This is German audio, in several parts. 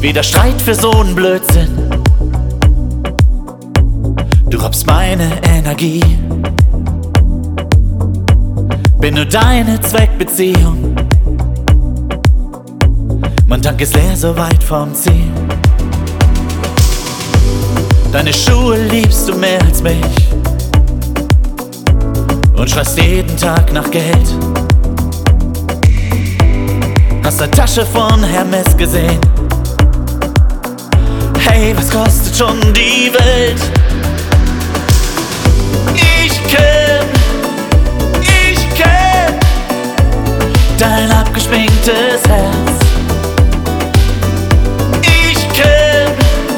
Wieder Streit für so einen Blödsinn. Du raubst meine Energie. Bin nur deine Zweckbeziehung. Mein Tank ist leer, so weit vom Ziel. Deine Schuhe liebst du mehr als mich und schreist jeden Tag nach Geld. Hast eine Tasche von Hermes gesehen? Hey, was kostet schon die Welt? Ich kenn dein abgeschminktes Herz. Ich kenn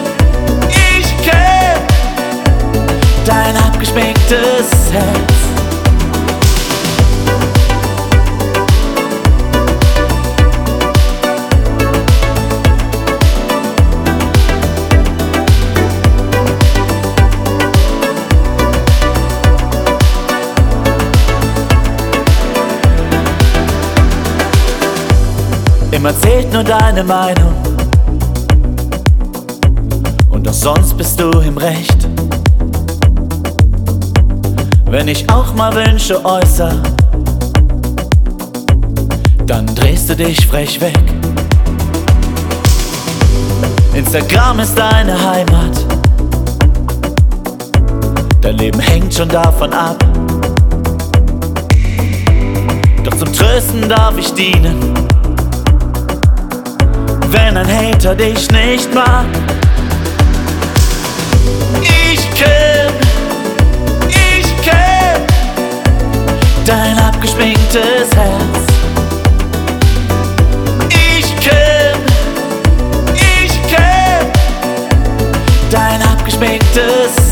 dein abgeschminktes Herz. Immer zählt nur deine Meinung und auch sonst bist du im Recht. Wenn ich auch mal Wünsche äußer, dann drehst du dich frech weg. Instagram ist deine Heimat, dein Leben hängt schon davon ab. Doch zum Trösten darf ich dienen, wenn ein Hater dich nicht mag. Ich kenn dein abgeschminktes Herz. Ich kenn dein abgeschminktes